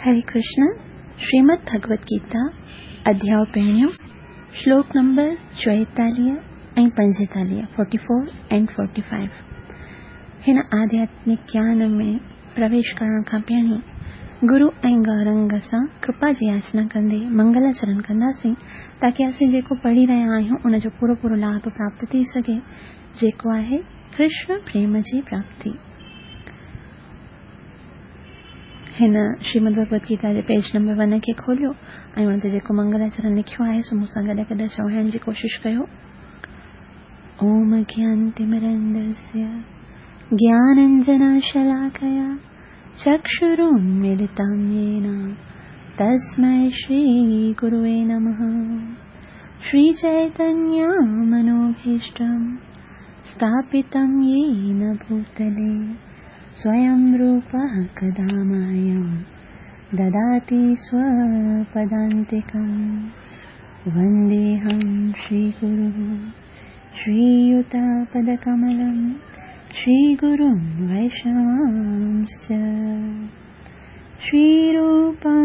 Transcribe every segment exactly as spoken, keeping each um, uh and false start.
हरे कृष्ण। श्रीमद् भगवद गीता अध्याय पहिरियों श्लोक नंबर चोएतालीह ऐं पंजेतालीह forty four and forty five. हिन आध्यात्मिक ज्ञान में प्रवेश करण खां पहिरीं गुरु ऐं गौरंग सां कृपा जी याचना कंदे मंगलाचरण कंदासीं ताकि असीं जेको पढ़ी रहिया आहियूं उन जो पूरो पूरो लाभ प्राप्त थी सके, जेको आहे कृष्ण प्रेम जी प्राप्ति। हिन श्रीमद् भगवद गीता जे पेज नंबर वन के खोलियो ऐं उन ते जेको मंगलाचरण लिखियो आहे सो मूंसां गॾु गॾु चवण जी कोशिश कयो। ओम ज्ञानतिमिरन्दस्य ज्ञानञ्जनशलाकया चक्षुरुन्मीलितं येन तस्मै श्रीगुरुवे नमः। श्रीचैतन्यमनोभीष्टं स्थापितं येन भूतले स्वयं रूपः कदा मह्यं ददाति स्वपदान्तिकं। वन्देऽहं श्रीगुरुः श्रीयुतापदकमलं श्रीगुरुं वैष्णवांश्च। श्रीरूपं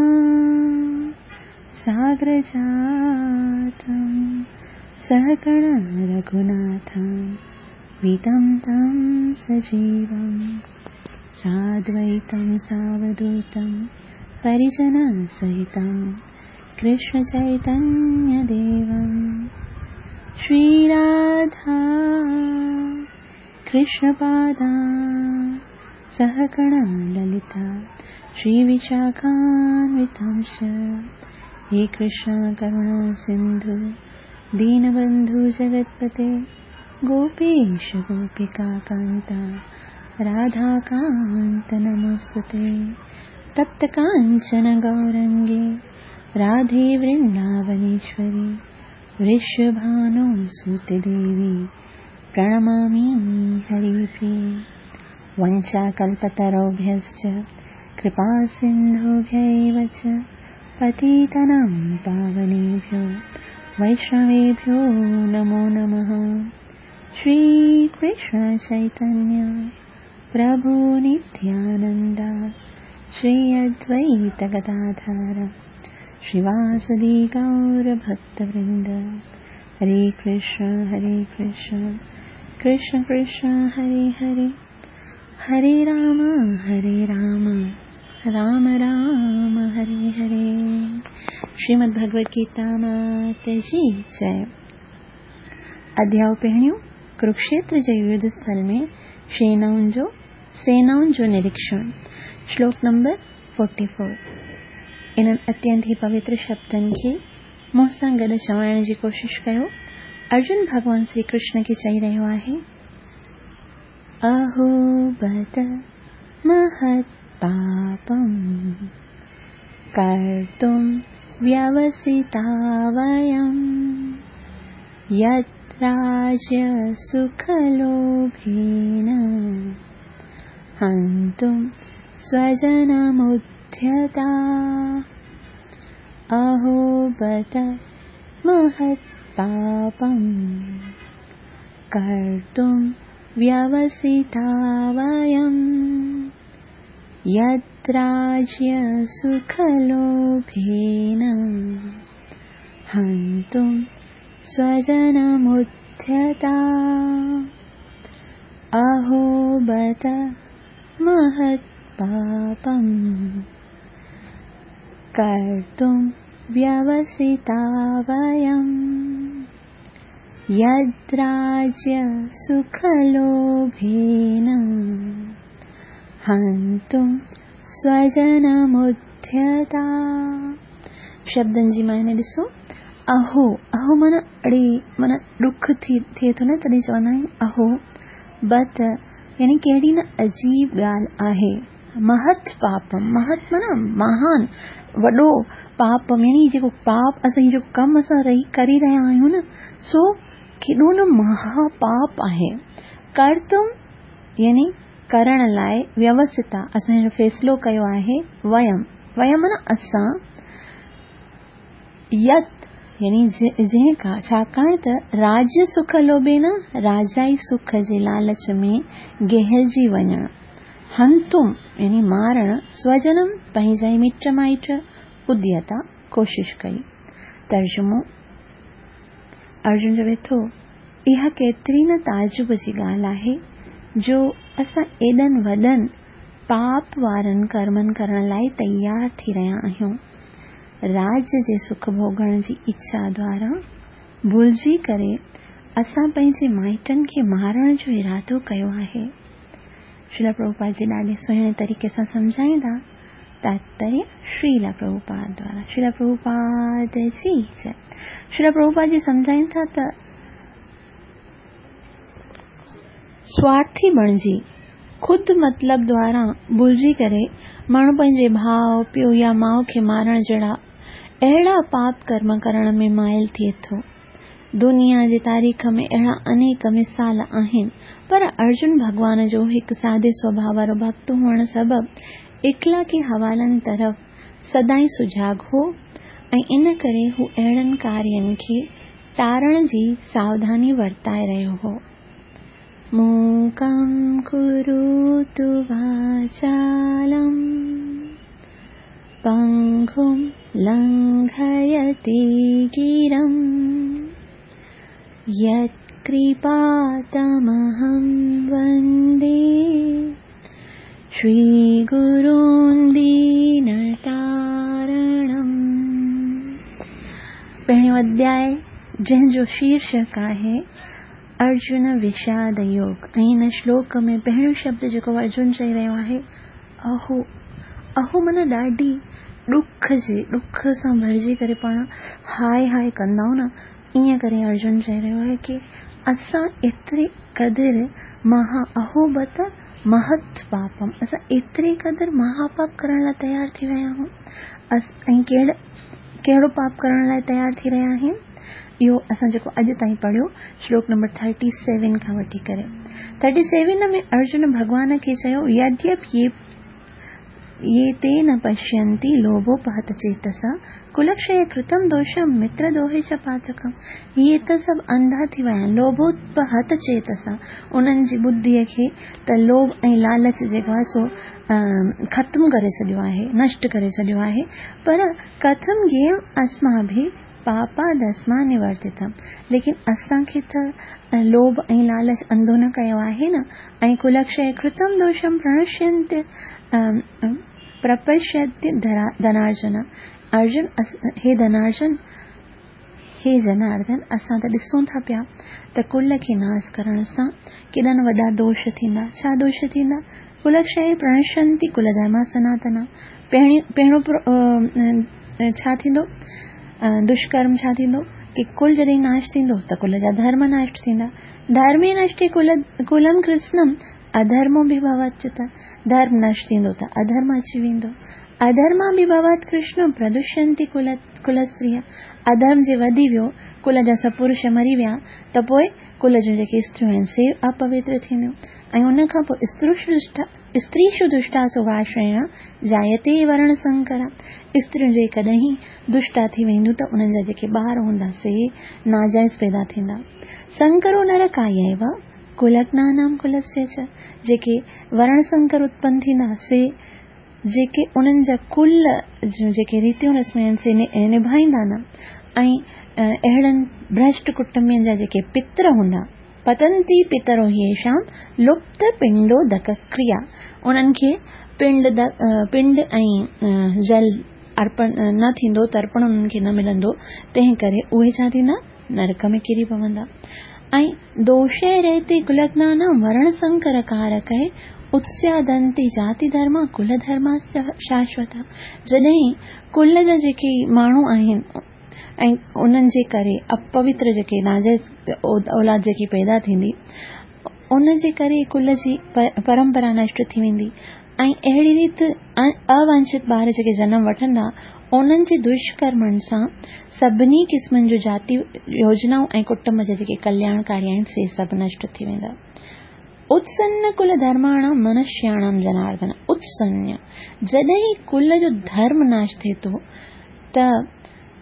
साग्रजातं सहगण रघुनाथं वितं तं सजीवम् साद्वैतं सावधूतं परिजनसहितं कृष्णचैतन्यदेवं श्रीराधा कृष्णपादान् सहगण ललिता श्रीविशाखान्वितांश्च। हे कृष्ण करुणा सिन्धु दीनबन्धु जगत्पते गोपेश गोपिकान्ता राधाकान्त नमोस्तुते। तप्त काञ्चन गौरंगे राधे वृन्दावनेश्वरी वृषभानुसुते देवी प्रणमामि हरिप्रिये। वञ्चाकल्पतरुभ्यश्च कृपा सिन्धुभ्यैव च पतितानां पावनेभ्यो वैष्णवेभ्यो नमो नमः। श्रीकृष्ण चैतन्य प्रभु नित्यानंद श्री अद्वैत गदाधर श्रीवासदि गौर भक्तवृंद। हरे कृष्ण हरे कृष्ण कृष्ण कृष्ण हरे हरे हरे राम हरे राम राम राम हरे हरे। श्रीमद् भगवद गीता माता जी जय। अध्याय पहिरियों कुरुक्षेत्र जे युद्ध स्थल में सेनाउन जो सेनाउन जो निरीक्षण। श्लोक नंबर फोर्टी फोर। इन अत्यंत ही पवित्र शब्दन के मूंसां गॾु चवण जी कोशिश कयो। अर्जुन भगवान श्री कृष्ण के चई रहियो आहे, अहो बत महत् पापं कर्तुं व्यवसिता वयं यत् राज्य सुखलोभेन हन्तुं स्वजनमुद्यता। अहो बत महत् पापं कर्तुं व्यवसिता वयं यत् राज्य सुखलोभेन हन्तुं स्वजनमुद्यता। अहो बत महत् पापं कर्तुं व्यवसिता वयं यद् राज्य सुखलोभेन हन्तुं स्वजनमुद्यता। शब्दन जी मायने ॾिसो। अहो अहो माना अड़ी माना दुख थी थिए थो न तॾहिं चवंदा आहिनि अहो बत यानी कहिड़ी न अजीब ॻाल्हि आहे। महत् पापम महत् माना महान वॾो पाप यानी जेको पाप असां जेको कमु असां रही करे रहिया आहियूं न सो केॾो न महापाप आहे। कर्तुम यानी करण लाइ, व्यवस्थिता असां जो फ़ैसिलो कयो आहे। वयम वयम माना असां, यत् यानी जंहिं का छाकाणि त राज्य सुख लोभे न राजाई सुख जे लालच में गहलजी वञण, हंतुम यानी मारण स्वजनम पंहिंजा मिट माइट उद्यता कोशिश कई। तर्जुमो अर्जुन चवे थो इहा केतिरी न ताजुब जी ॻाल्हि आहे जो असां एॾनि वॾनि पाप वारनि कर्मनि करण लाइ तयार थी रहिया आहियूं। राज्य जे सुख भोगण जी इच्छा द्वारा भुलिजी करे असां पंहिंजे माइटनि खे मारण जो इरादो कयो आहे। श्रील प्रभुपाद जी ॾाढे सुहिणे तरीक़े सां सम्झाईंदा। तात्पर्य श्रील प्रभुपाद द्वारा। श्रील प्रभुपाद जी जय। श्रील प्रभुपाद जी सम्झाइनि था त स्वार्थी बणिजी खुद मतलब द्वारा भुलिजी करे माण्हू पंहिंजे भाउ पीउ या माउ खे मारण जहिड़ा अहिड़ा पाप कर्म करण में मायल थिए थो। दुनिया जी तारीख़ में अहिड़ा अनेक मिसाल आहिनि, पर अर्जुन भगवान जो हिकु सादे स्वभाव वारो भक्त हुअण सबबि इखलाक़ी हवालनि तरफ़ सदाई सुजाग हो ऐं इन करे हू अहिड़नि कार्यनि खे टारण जी सावधानी वर्ताए रहियो हो। मूकं कुरुतु वाचालं पंगुं लंघयति गिरं यत्कृपातमहं वन्दे श्रीगुरून् दीनतारणम्। पहिरियों अध्याय जंहिंजो शीर्षक आहे अर्जुन विषाद योग ऐं इन श्लोक में पहिरियों शब्द जेको अर्जुन चई रहियो आहे अहो। अहो माना ॾाढी ॾुख जे ॾुख सां भरिजी करे पाण हाय हाय कंदा न, ईअं करे अर्जुन चई रहियो आहे कि असां एतिरी क़दुरु महा अहोबत महत पापम, असां एतिरी क़दुरु महापाप करण लाइ तयार थी रहिया आहियूं। ऐं कहिड़ो कहिड़ो पाप करण लाइ तयार थी रहिया आहिनि? इहो असां जेको अॼु ताईं पढ़ियो श्लोक नंबर थर्टी सेवन खां वठी करे थर्टी सेवन में अर्जुन भगवान खे चयो यद्यपि ये ये ते न पश्यन्ति लोभोपहत चेतसा कुलक्षय कृतम दोषम मित्र दोहे च पातकम। ये त सभु अंधा थी विया आहिनि लोभोपहत चेतसा, उन्हनि जी बुद्धीअ खे त लोभ ऐं लालच जेको आहे सो ख़त्म करे छॾियो आहे, नष्ट करे छॾियो आहे। पर कथम ज्ञेयम अस्माभिः पापादस्मा निवर्तितम, लेकिन असांखे त लोभ ऐं लालच अंधो न कयो आहे न। ऐं कुलक्षय कृतम दोषम प्रणश्यन्ति प्रपश्यन्ति धनार्जन। अर्जुन हे धनार्जन हे जनार्दन असां त ॾिसूं था पिया त कुल खे नाश करण सां केॾा न वॾा दोष थींदा। छा दोष थींदा? कुलक्षय प्रणश्यन्ति कुल धर्मा सनातना। पहिरियों पहिरियों छा थींदो? दुष्कर्म छा थींदो कि कुल जॾहिं नाश थींदो त कुल जा धर्म नाश थींदा। धर्मे नष्टे कुल कुलम कृष्णम अधर्मो बि भवत्युत। धर्म नष्ट थींदो त अधर्म अची वेंदो। अधर्मा बि भवत कृष्ण प्रदुष्यन्ति कुल कुल स्त्रिय। अधर्म जे वधी वियो, कुल जा सभु पुरुष मरी विया त पोइ कुल जूं जेके स्त्रियूं आहिनि से अपवित्र थींदियूं। ऐं उन खां पोइ स्त्रीषु दुष्टासु वाश्रेण जायते वर्ण संकर। स्त्रियूं जेकॾहिं दुष्टा थी वेंदियूं त उन्हनि जा जेके ॿार हूंदा से नाजाइज़ पैदा थींदा। संकरो नरकायैव कुलज्ञानाम कुलस्य च। जेके वर्ण संकर उत्पन्न थींदा से जेके उन्हनि जा कुल जेके रीतियूं रस्मूं आहिनि से निभाईंदा न। ऐं अहिड़नि भ्रष्ट कुटुंबियनि जा जेके पितर हूंदा पतंती पितरो येषाम लुप्त पिंडोदक क्रिया, उन्हनि खे पिंड पिंड ऐं जल अर्पण न थींदो, तर्पण उन्हनि खे न मिलंदो, तंहिं करे उहे छा थींदा? नरक में किरी पवंदा। ऐं दोषे रहते कुलज्ञानाम वर्ण संकर कारक है उत्स्यादंती जाति धर्म कुल धर्म शाश्वत। जॾहिं कुल जा जेके माण्हू आहिनि ऐं उन्हनि जे करे अपवित्र जेके नाजाइज़ औलाद जेकी पैदा थींदी उन जे करे कुल जी परंपरा नष्ट थी वेंदी। ऐं अहिड़ी रीति अवांछित ॿार जेके जनम वठंदा उन्हनि जे दुष्कर्मनि सां सभिनी क़िस्मनि जो जाति योजनाऊं ऐं कुटुंब जा जेके कल्याणकारी आहिनि से सभु नष्ट थी वेंदा। उत्सन्न कुल धर्माणाम मनुष्याणाम जनार्दन। उत्सन्न जॾहिं कुल जो धर्म नाश थिए थो त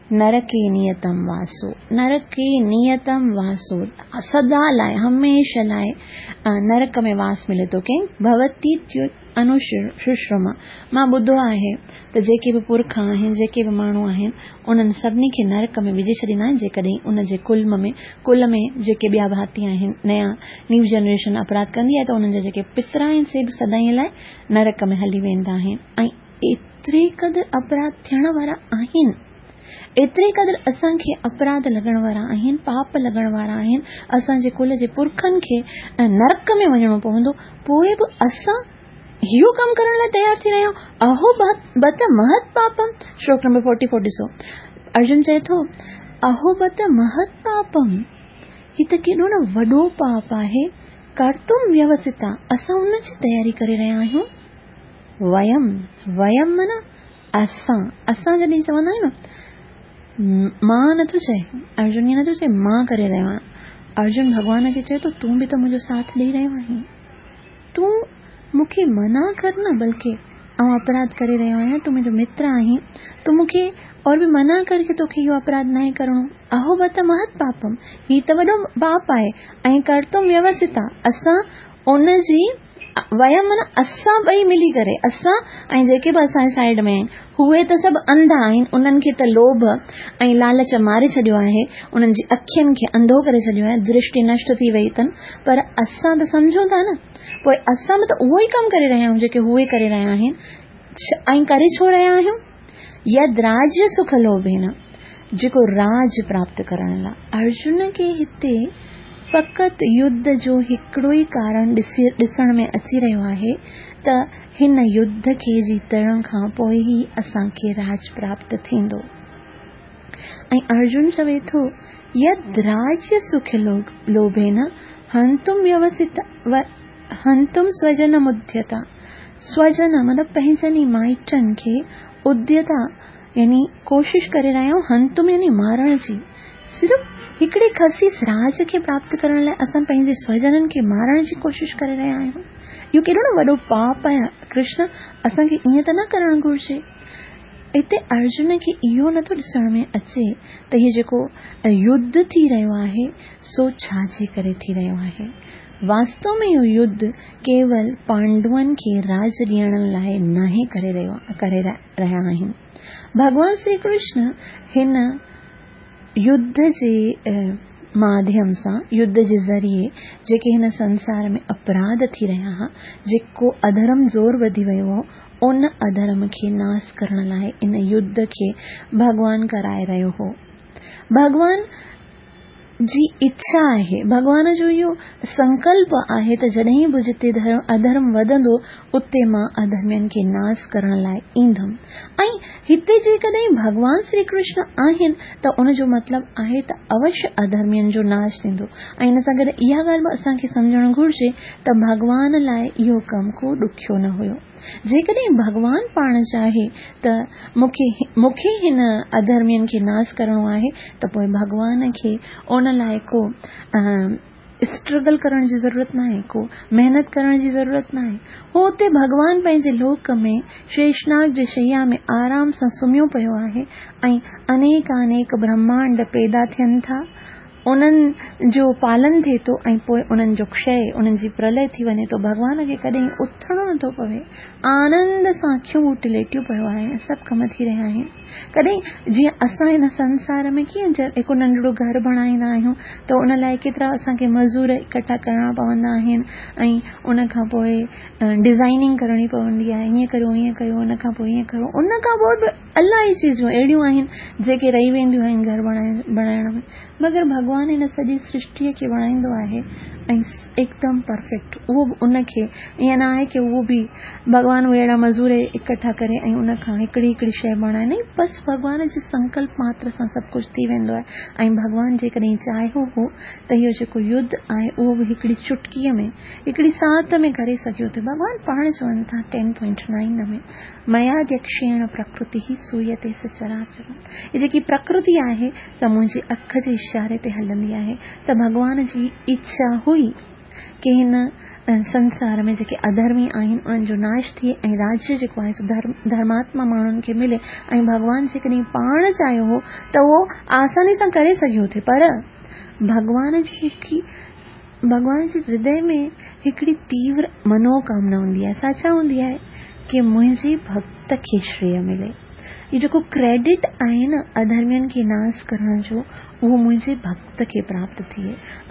नरके नियतम वासो, नरके नियतम वासो, सदा लाइ हमेशह लाइ नरक में वास मिले थो कंहिं भवती अनुशुश्रमा। मां ॿुधो आहे त जेके बि पुरख आहिनि, जेके बि माण्हू आहिनि, उन्हनि सभिनी खे नरक में विझी छॾींदा आहिनि जेकॾहिं उन जे कुल में कुल में जेके ॿिया भाती आहिनि, नया न्यू जनरेशन अपराध कंदी आहे त उन्हनि जा जेके पितर आहिनि से बि सदाईं लाइ नरक में हली वेंदा आहिनि। ऐं एतिरे क़दुरु अपराध थियण वारा आहिनि, एतिरे क़दुरु असांखे अपराध लॻण वारा आहिनि, पाप लॻण वारा आहिनि, असांजे कुल जे पुरखनि खे नरक में वञणो पवंदो, पोइ बि असां इहो कमु करण लाइ तयार थी रहिया आहियूं। अहो बत महत पापम, श्लोक नंबर फोर्टी फोर ॾिसो, अर्जुन चए थो अहो बत महत पापम, ही त केॾो न वॾो पाप आहे, कर्तुम व्यवसिता, असां उन जी तयारी करे रहिया आहियूं। वयम, वयम माना असां, असां जॾहिं चवंदा आहियूं न, मां नथो चए, अर्जुन ईअं नथो चए मां करे रहियो आहियां, अर्जुन भॻवान खे चए थो तूं बि त मुंहिंजो साथ ॾेई रहियो आहीं, तूं मूंखे मना कर न, बल्कि ऐं अपराध करे रहियो आहियां, तूं मुंहिंजो मित्र आहीं, तूं मूंखे और बि मना कर कि तोखे इहो अपराध न करणो। अहो बत महत पापम, ही त वॾो पाप आहे। ऐं कर्तुम व्यवसिता, असां उन जी, वयम माना असां ॿई मिली करे, असां ऐं जेके बि असांजे साइड में आहिनि, उहे त सभु अंधा आहिनि, उन्हनि खे त लोभ ऐं लालच मारे छॾियो आहे, उन्हनि जी अखियुनि खे अंधो करे छॾियो आहे, दृष्टि नष्ट थी वई अथनि, पर असां त सम्झूं था न, पोइ असां बि त उहो ई कमु करे रहिया आहियूं जेके उहे करे रहिया आहिनि। ऐं करे छो रहिया आहियूं? यद राज्य सुख लोभेन, जेको राज प्राप्त करण लाइ। अर्जुन खे हिते फ़क़ति युद्ध जो हिकिड़ो ई कारण ॾिसी ॾिसण में अची रहियो आहे त हिन युद्ध खे जीतण खां पोइ ई असांखे राज प्राप्त थींदो। ऐं अर्जुन चवे थो यद राज्य सुख लोभेन हंतुम व्यवसिता हंतुम स्वजन मुद्यता, स्वजन मतलब पंहिंजनि माइटनि खे, उद्यता यानी कोशिश करे रहिया आहियूं, हंतुम यानी मारण जी, सिर्फ़ हिकिड़े ख़सीस राज खे प्राप्त करण लाइ असां पंहिंजे स्वजननि खे मारण जी कोशिश करे रहिया आहियूं। इहो केॾो न वॾो पाप आहे कृष्ण, असांखे ईअं त न करणु घुरिजे। हिते अर्जुन खे इहो नथो ॾिसण में अचे त हीउ जेको युद्ध थी रहियो आहे सो छाजे करे थी रहियो आहे। वास्तव में इहो युद्ध केवल पांडवनि खे राज ॾियण लाइ नाहे करे रहियो करे रहिया आहिनि। भगवान श्री कृष्ण हिन युद्ध जे माध्यम सां, युद्ध जे ज़रिए जेके हिन संसार में अपराध थी रहिया हुआ, जेको अधर्म ज़ोर वधी वियो हो, उन अधर्म खे नाश करण लाइ इन युद्ध खे भगवान कराए रहियो हो। भगवान जी इच्छा आहे, भगवान जो इहो संकल्प आहे त जॾहिं बि जिते अधर्म वधंदो उते मां अधर्मियुनि खे नाश करण लाइ ईंदमि। ऐं हिते जेकॾहिं भगवान श्री कृष्ण आहिनि त उन जो मतिलबु आहे त अवश्य अधर्मियुनि जो नाश थींदो। ऐं हिन सां गॾु इहा ॻाल्हि बि असांखे सम्झणु घुरिजे त भगवान लाइ इहो कमु को ॾुखियो न हुयो। जेकॾहिं भगवान पाण चाहे त मूंखे मूंखे हिन अधर्मियुनि खे नाश करणो आहे त पोइ भगवान खे उन लाइ को स्ट्रगल करण जी ज़रूरत न आहे, को महिनत करण जी ज़रूरत न आहे। हो उते भगवान पंहिंजे लोक में शेषनाग जी शैया में आराम सां सुम्हियो पियो आहे ऐं अनेक अनेक ब्रह्मांड पैदा थियनि था, उन्हनि जो पालन थिए थो ऐं पोइ उन्हनि जो क्षय, उन्हनि जी प्रलय थी वञे तो भगवान खे कॾहिं उथणो नथो पवे, आनंद सां अखियूं ॿूटे लेटियो पियो आहे, सभु कम थी रहिया आहिनि। कॾहिं जीअं असां हिन संसार में कीअं हिकु नंढड़ो घर बणाईंदा आहियूं त उन लाइ केतिरा असांखे मज़दूर इकट्ठा करणा पवंदा आहिनि ऐं उन खां पोइ डिज़ाइनिंग करणी पवंदी आहे, हीअं कयो हीअं कयो, उन खां पोइ हीअं करो, उन खां पोइ बि इलाही चीज़ूं अहिड़ियूं आहिनि जेके रही वेंदियूं आहिनि घर बणाए बणाइण में, मगर भगवान हिन सॼी सृष्टिअ खे बणाईंदो आहे ऐं एकदम परफेक्ट। उहो बि उनखे ईअं न आहे की उहो बि भगवान उहे अहिड़ा मज़दूर इकट्ठा करे ऐं उन खां हिकिड़ी हिकिड़ी शइ बणाए, नहीं, बसि भगवान जे संकल्प मात्र सां सभु कुझु थी वेंदो आहे। ऐं भगवान जेकॾहिं चाहियो हो त इहो जेको युद्ध आहे उहो बि हिकिड़ी चुटकीअ में, हिकिड़ी सांत में करे सघियो थियो। भगवान पाण चवनि था टेन पॉइंट नाइन में, मया दक्षिण प्रकृति ही सूयते सचराचर, ये जेकी प्रकृति आहे त मुंहिंजे अख जे इशारे ते हलंदी आहे। त भगवान जी इच्छा हुई कि हिन संसार में जेके अधर्मी आहिनि उन्हनि जो नाश थिए ऐं राज्य जेको आहे सो धर्म धर्मात्मा माण्हुनि खे मिले। ऐं भॻवानु जेकॾहिं पाण चाहियो हो त उहो आसानी सां करे सघियो थे, पर भॻवान जी हिकड़ी भॻवान जे हृदय में हिकिड़ी तीव्र मनोकामना हूंदी आहे। सा छा हूंदी आहे कि मुंहिंजे भक्त खे श्रेय मिले। ये जेको क्रेडिट आहे न अधर्मियुनि खे नाश करण जो, उहो मुंहिंजे भक्त खे प्राप्त थिए।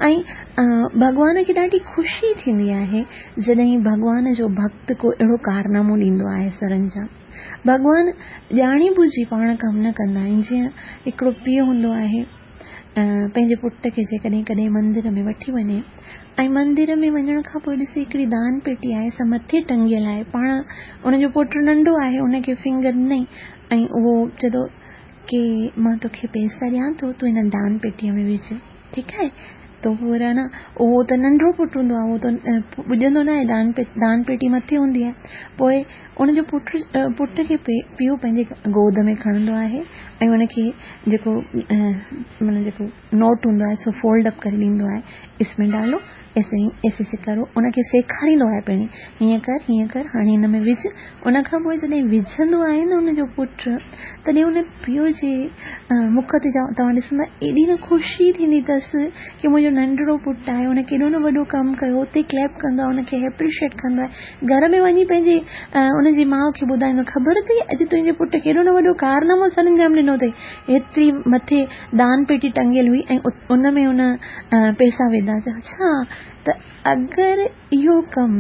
ऐं भॻवान खे ॾाढी ख़ुशी थींदी आहे जॾहिं भॻवान जो भक्त को अहिड़ो कारनामो ॾींदो आहे सरंजाम। भॻवान ॼाणी बुझी पाण कम न कंदा आहिनि। जीअं हिकिड़ो पीउ हूंदो आहे पंहिंजे पुट खे जेकॾहिं कॾहिं मंदिर में वठी वञे ऐं मंदिर में वञण खां पोइ ॾिसे हिकिड़ी दान पेटी आहे सा मथे टंगियल आहे, पाण उनजो पुटु नंढो आहे, उनखे फिंगर न, ऐं उहो चए थो कि मां तोखे पैसा ॾियां थो, तूं हिन दान पेटीअ में विझ, ठीकु आहे। तो पोइ न उहो त नंढो पुटु हूंदो आहे, उहो त पुॼंदो न आहे, दान पे दान पेटी मथे हूंदी आहे। पोइ उनजो पुटु पुट खे पीउ पंहिंजे गोद में खणंदो आहे ऐं उनखे जेको माना जेको नोट हूंदो आहे सो फोल्ड अप करे ॾींदो आहे, इसमें डालो, ऐसे ही ऐसे से करो। उनखे सेखारींदो आहे पहिरीं, हीअं कर हीअं कर, हाणे हिन में विझ। उनखां पोइ जॾहिं विझंदो आहे न उनजो पुटु, तॾहिं उन पीउ जे मुख ते तव्हां ॾिसंदा एॾी न ख़ुशी थींदी अथसि कि मुंहिंजो नंढड़ो पुटु आहे, उन केॾो न वॾो कमु कयो, उते क्लैप कंदो आहे, उनखे एप्रिशिएट कंदो आहे। घर में वञी पंहिंजे उनजी माउ खे ॿुधाईंदो, ख़बर अथई अॼु तुंहिंजे पुटु केॾो न वॾो कारनामो सरंजाम ॾिनो अथई, एतिरी मथे दान पेटी टंगियल हुई ऐं उन में उन पैसा विधासीं। अच्छा, त अगरि इहो कमु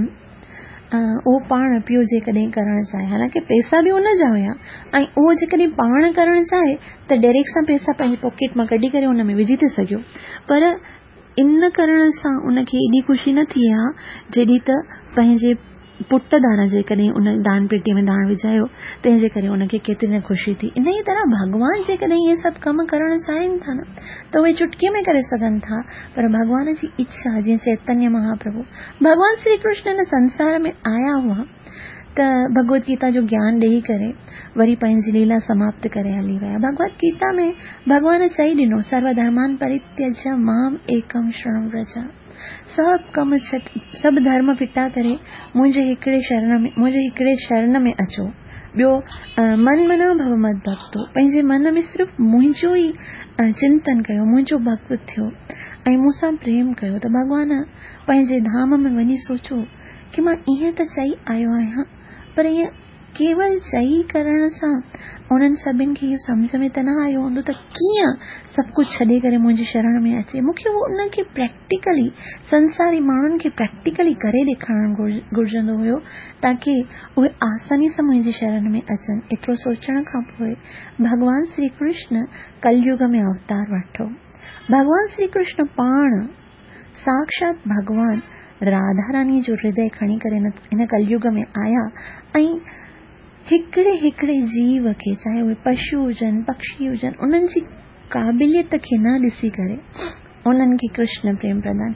उहो पाण पीउ जेकॾहिं करणु चाहे, हालांकि पैसा बि उन जा हुया, ऐं उहो जेकॾहिं पाण करणु चाहे त डायरेक्ट सां पैसा पंहिंजी पॉकेट मां कढी करे उन में विझी थी सघियो, पर इन करण सां उनखे एॾी ख़ुशी न थी आहे जॾहिं त पंहिंजे पुट दारा जेकॾहिं उन दान पेटीअ में दान विझायो, तंहिंजे करे उनखे केतिरी न ख़ुशी थी। इन ई तरह भॻवान जेकॾहिं इहे सभु कम करणु चाहिनि था न त उहे चुटकीअ में करे सघनि था, पर भॻवान जी इच्छा, जीअं चैतन्य महाप्रभु भॻवान श्री कृष्ण इन संसार में आया हुआ त भगवत गीता जो ज्ञान ॾेई करे वरी पंहिंजी लीला समाप्त करे हली विया। भगवत गीता में भॻवान चई ॾिनो, सर्वधर्मान परित्यज्य माम एकम शरणं व्रज, सभु कम सभु धर्म फिटा करे मुंहिंजे हिकिड़े शरण में मुंहिंजे हिकिड़े शरण में अचो। ॿियो मन मना भव मद भक्तो, पंहिंजे मन में सिर्फ़ु मुंहिंजो ई चिंतन कयो, मुंहिंजो भक्त थियो ऐं मूंसां प्रेम कयो। त भॻवान पंहिंजे धाम में वञी सोचो कि मां ईअं त चई आयो आहियां, पर ईअं केवल चई करण सां उन्हनि सभिनि खे इहो सम्झ में त न आयो हूंदो त कीअं सभु कुझु छॾे करे मुंहिंजी शरण में अचे। मूंखे उहो उनखे प्रैक्टिकली संसारी माण्हुनि खे प्रैक्टिकली करे ॾेखारणु घुरिजंदो हुयो ताकी उहे आसानी सां मुंहिंजी शरण में अचनि। एतिरो सोचण खां पोइ भॻवान श्री कृष्ण कलयुग में अवतार वठो। भॻवान श्री कृष्ण पाण साक्षात भॻवान राधा रानी जो हृदय खणी करे इन कलयुग में आया ऐं हिकिड़े हिकिड़े जीव खे, चाहे उहे पशु हुजनि पक्षी हुजनि, उन्हनि जी क़ाबिलियत खे न ॾिसी करे उन्हनि खे कृष्ण प्रेम प्रदान।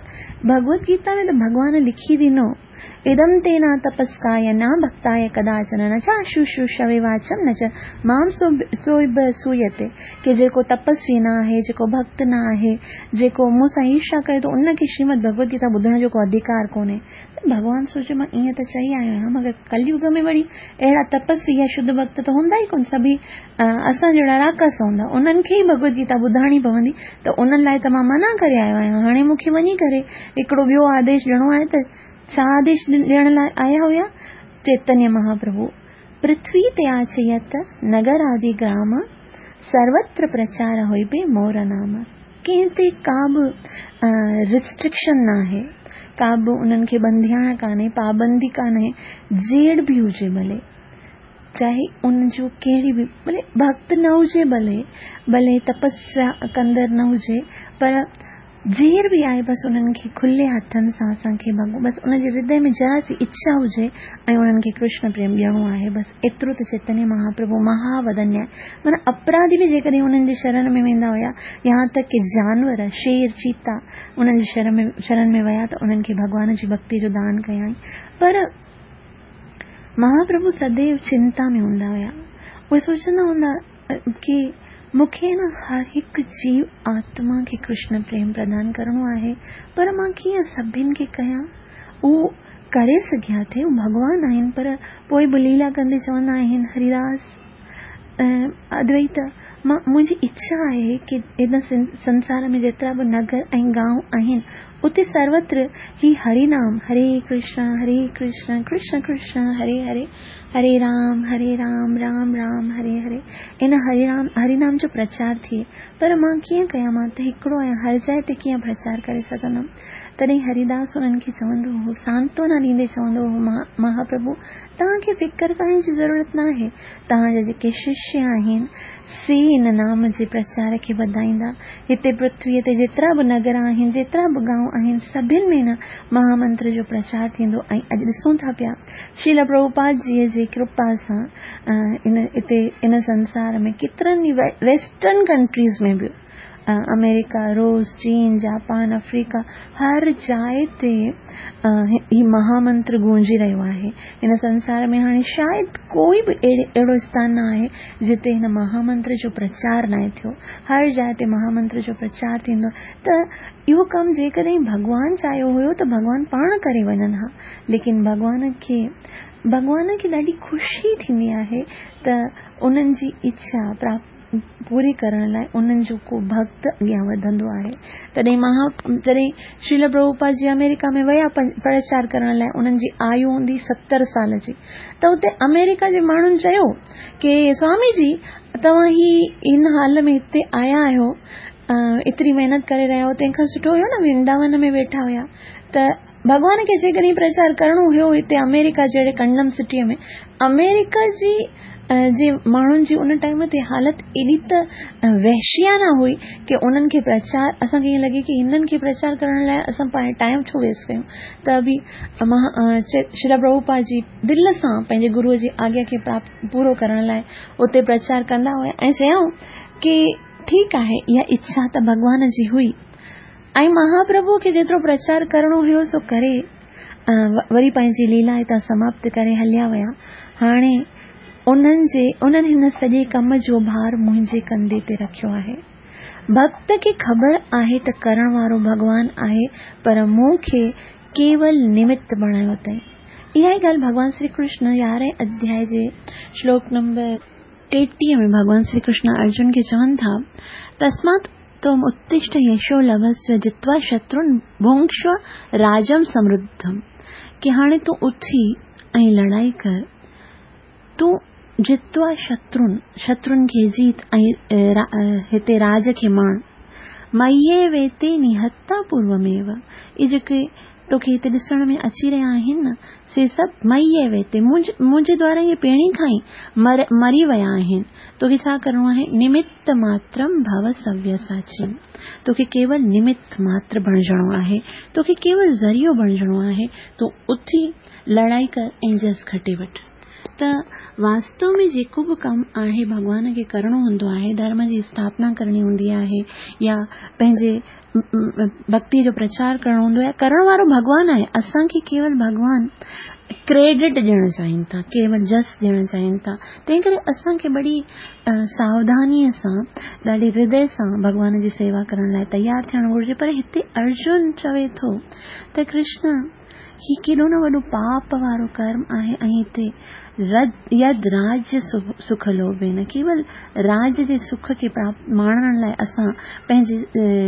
भगवत गीता में त भॻवान लिखी ॾिनो, इदम तेना तपस्काय न भक्ताय कदाचन न च शुश्रूषवे वाचम न च माम सोइब सूयते, कि जेको तपस्वी न आहे, जेको भक्त न आहे, जेको मूंसां ईर्ष्या करे तो उनखे श्रीमद भगवत गीता ॿुधण जो को अधिकार कोन्हे। भॻवान सोचे मां ईअं त चई आयो आहियां, मगर कलयुग में वरी अहिड़ा तपस्वी या शुद्ध भक्त त हूंदा ई कोन, सभी असां जहिड़ा राकस हूंदा, उन्हनि खे ई भगवत गीता ॿुधाइणी पवंदी, त उन्हनि लाइ त मां मना करे आयो आहियां। हाणे मूंखे वञी करे हिकिड़ो ॿियो आदेश ॾियणो आहे, त छा आदेश ॾियण लाइ आया हुया चैतन्य महाप्रभु? पृथ्वी ते आचयत नगर आदि ग्राम सर्वत्र प्रचार होइबे मोर नाम। कंहिं ते का बि रिस्ट्रिक्शन न आहे, का बि उन्हनि खे बंधियाण कान्हे, पाबंदी कान्हे, जेड़ बि हुजे भले, चाहे उनजो कहिड़ी बि भले भक्त न हुजे, भले भले तपस्या कंदड़ न हुजे, पर जेर बि आहे बसि उन्हनि खे खुले हथनि सां असांखे बसि उनजे हृदय में जरा सी इच्छा हुजे ऐं उन्हनि खे कृष्ण प्रेम ॾियणो आहे, बसि एतिरो त चैतन्य महाप्रभु महावदन्य, माना अपराधी बि जेकॾहिं उन्हनि जे शरण में वेंदा हुया, यहाँ तक कि जानवर शेर चीता उन्हनि जे शरण में शरण में विया त उन्हनि खे भॻवान जी भक्ति जो दान कयाई। पर महाप्रभु सदैव चिंता में हूंदा हुया। उहे सोचंदा हूंदा कि मूंखे न हर हिकु जीव आत्मा खे कृष्ण प्रेम प्रदान करणो आहे, पर मां कीअं सभिनि खे कयां? उहो करे सघिया थे, उहो भॻवान आहिनि, पर पोइ बि लीला कंदे चवंदा आहिनि हरिदास अद्वैत, मां मुंहिंजी इच्छा आहे कि इन संसार में जेतिरा बि नगर ऐं गांव आहिनि उते सर्वत्र ही हरि नाम, हरे कृष्ण हरे कृष्ण कृष्ण कृष्ण हरे हरे, हरे राम हरे राम राम राम हरे हरे, इन हरि राम हरि नाम जो प्रचार थिए। पर मां कीअं कयां? मां त हिकिड़ो आहियां, हर जाइ ते कीअं प्रचार करे सघंदमि? तॾहिं हरिदास उन्हनि खे चवंदो हो, सांत्वना ॾींदे चवंदो हो, महाप्रभु तव्हांखे फिकर करण जी ज़रूरत न आहे, तव्हांजा जेके शिष्य आहिनि से इन नाम जे प्रचार खे वधाईंदा। हिते पृथ्वीअ ते जेतिरा बि नगर आहिनि, जेतिरा बि गांव आहिनि, सभिनि में न महामंत्र जो प्रचार थींदो। ऐं अॼु ॾिसूं था पिया श्रील प्रभुपाद जी जे कृपा सां इन हिते इन संसार में केतिरनि वेस्टर्न कंट्रीज़ में बि, अमेरिका, रूस, चीन, जापान, अफ्रीका, हर जाइ ते ही महामंत्र गूंजी रहियो आहे। इन संसार में हाणे शायदि कोई बि अहिड़ो स्थान न आहे जिते हिन महामंत्र जो प्रचार न थियो। हर जाइ ते महामंत्र जो प्रचार थींदो। त इहो कमु जेकॾहिं भॻवान चाहियो हुयो त भॻवान पाण करे वञनि हा, लेकिन भॻवान खे भॻवान खे ॾाढी ख़ुशी थींदी आहे त उन्हनि जी इच्छा प्राप्त पूरी करण लाइ उन्हनि जो को भक्त अॻियां वधंदो आहे। तॾहिं महा जॾहिं श्रील प्रभुपाद जी अमेरिका में विया प्रचार करण लाइ, उन्हनि जी आयु हूंदी सतर साल जी, त उते अमेरिका जे माण्हुनि चयो कि स्वामी जी तव्हां ही इन हाल में हिते आया आहियो, एतिरी महिनत करे रहिया हो, तंहिंखां सुठो हुयो न वृंदावन में वेठा हुया। त भॻवान खे जेकॾहिं प्रचार करणो हुयो हिते अमेरिका जहिड़े कंडम सिटीअ में, अमेरिका जी जे माण्हुनि जी उन टाइम ते हालत एॾी त वहशिया न हुई कि उन्हनि खे प्रचार, असांखे ईअं लॻे कि हिननि खे प्रचार करण लाइ असां पंहिंजो टाइम छो वेस्ट कयूं। त बि श्रील प्रभुपाद जी दिलि सां पंहिंजे गुरूअ जी आज्ञा खे प्राप्त पूरो करण लाइ उते प्रचार कंदा हुआ ऐं चयऊं कि ठीकु आहे, इहा इच्छा त भॻवान जी हुई ऐं महाप्रभु खे जेतिरो प्रचार करणो हुयो सो करे वरी पंहिंजी लीला हितां समाप्त करे हलिया विया। हाणे उन्हनि जे उन्हनि हिन सॼे कम जो भार मुंहिंजे कंधे ते रखियो आहे। भक्त खे ख़बर आहे त करण वारो भॻवान आहे, पर मूंखे केवल निमित्त बणायो अथई। इहा ई ॻाल्हि भॻवान श्री कृष्ण यारहें अध्याय जे श्लोक नंबर टेटीह में भॻवान श्री कृष्ण अर्जुन खे चवनि था, तस्मात् त्वम उत्तिष्ठ यशो लभस्व जित्वा शत्रुन भुंक्ष्व राजम समृद्धम, कि हाणे तूं उथी ऐं लड़ाई कर, तूं जित्वा शत्रुन शत्रुन खे जीत ऐं रा, हिते राज खे माण, मये वेते निहत्ता पूर्वमेव, इहे जेके तोखे हिते ॾिसण में अची रहिया आहिनि न, से सभु मये वेते मुंहिंजे द्वारा इहे पहिरीं खां ई मर मरी विया आहिनि। तोखे छा करिणो आहे? निमित्त मात्रम भव सव्यसाची, तोखे केवल निमित्त मात्र बणिजणो आहे, तोखे केवल ज़रियो बणिजणो आहे। तूं उथी लड़ाई कर ऐं जस खटे वठ। त वास्तव में जेको बि कमु आहे भॻवान खे करणो हूंदो आहे, धर्म जी स्थापना करणी हूंदी आहे या पंहिंजे भक्ति जो प्रचार करणो हूंदो आहे, करण वारो भॻवान आहे। असांखे केवल भॻवान क्रेडिट ॾियणु चाहिनि था, केवल जस ॾियणु चाहिनि था। तंहिं करे असांखे बड़ी सावधानीअ सां, ॾाढी हृदय सां भॻवान जी सेवा करण लाइ तयारु थियणु घुरिजे। पर हिते अर्जुन चवे थो त कृष्ण ही केॾो न वॾो पाप वारो कर्म आहे ऐं हिते यद राज्य सुख लोभे, न केवल राज्य जे सुख खे प्राप्त माणण लाइ असां पंहिंजे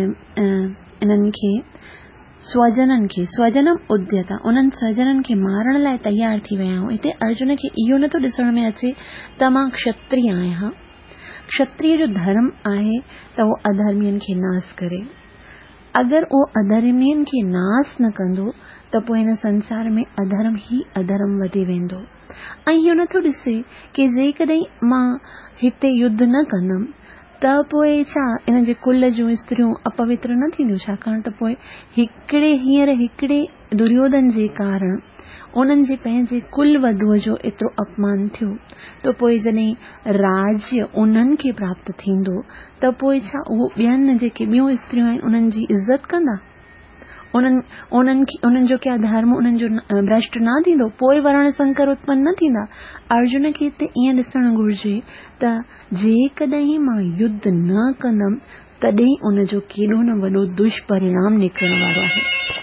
इन्हनि खे स्वजननि खे स्वजनम उद्यता, उन्हनि स्वजननि खे मारण लाइ तयार थी विया आहियूं। हिते अर्जुन खे इहो नथो ॾिसण में अचे त मां क्षत्रिय आहियां। क्षत्रिय जो धर्म आहे त उहो अधर्मियुनि खे नाश करे। अगरि उहो अधर्मियुनि खे नाश न कंदो त पोइ हिन संसार में अधर्म ई अधर्म वधी वेंदो। ऐं इहो नथो ॾिसे कि जेकॾहिं मां हिते युद्ध न कंदमि त पोइ छा इन जे कुल जूं स्त्रियूं अपवित्र न थींदियूं? छाकाणि त पोइ हिकिड़े हींअर हिकिड़े दुर्योधन जे कारण उन्हनि जे पंहिंजे कुल वधूअ जो एतिरो अपमान थियो, त पोइ जॾहिं राज्य उन्हनि खे प्राप्त थींदो त पोइ छा उहो ॿियनि जेके ॿियूं स्त्रियूं आहिनि उन्हनि जी इज़त कंदा? उन्हनि उन्हनि उन्हनि जो क्या धर्म उन्हनि जो भ्रष्ट न थींदो, पोइ वर्ण संकर उत्पन्न न थींदा। अर्जुन खे हिते ईअं ॾिसणु घुरिजे त जेकॾहिं मां युद्ध न कंदमि तॾहिं उनजो केॾो न वॾो दुष्परिणाम निकिरण वारो आहे।